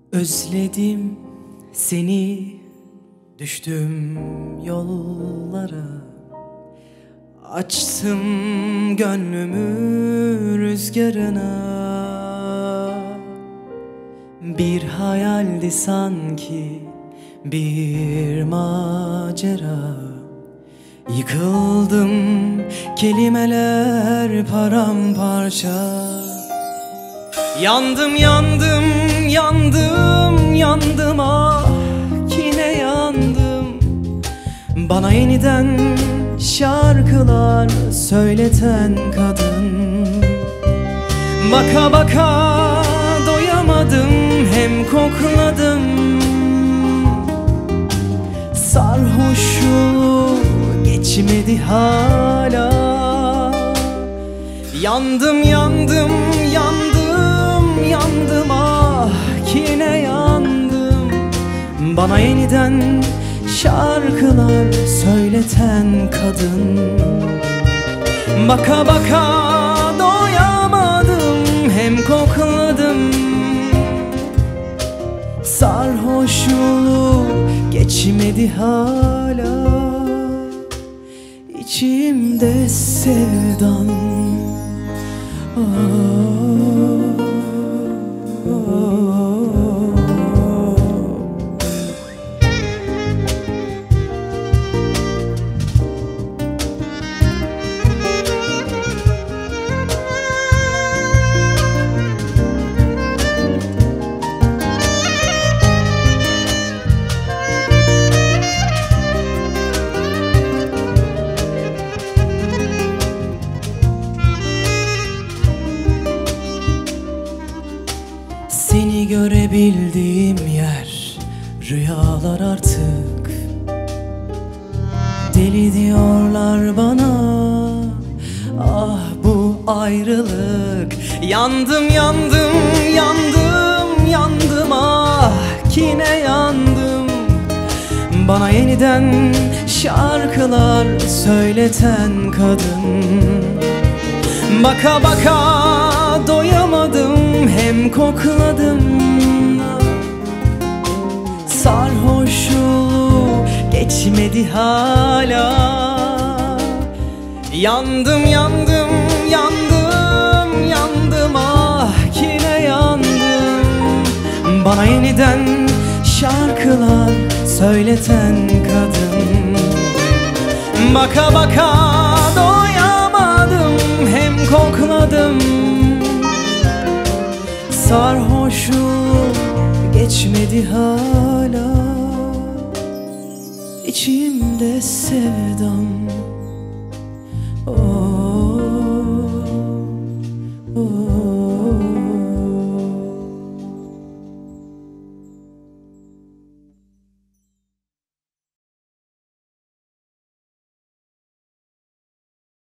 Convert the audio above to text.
Özledim seni, düştüm yollara. Açtım gönlümü rüzgarına. Bir hayaldi sanki, bir macera. Yıkıldım, kelimeler paramparça. Yandım, yandım, yandım, yandım, ah yine yandım. Bana yeniden şarkılar söyleten kadın. Baka baka doyamadım, hem kokladım. Sarhoşluğu geçmedi hala. Yandım, yandım, yandım, yandım, ah yine yandım. Bana yeniden şarkılar söyleten kadın. Baka baka doyamadım, hem kokladım. Sarhoşluğu geçmedi hala. İçimde sevdan. Seni görebildiğim yer rüyalar artık. Deli diyorlar bana, ah bu ayrılık. Yandım, yandım, yandım, yandım, ah yine yandım. Bana yeniden şarkılar söyleten kadın. Baka baka doyamadım, hem kokladım. Sarhoşluğu geçmedi hala. Yandım, yandım, yandım, yandım, ah yine yandım. Bana yeniden şarkılar söyleten kadın. Baka baka doyamadım, hem kokladım. Sarhoşluğu geçmedi hala. İçimde sevdam.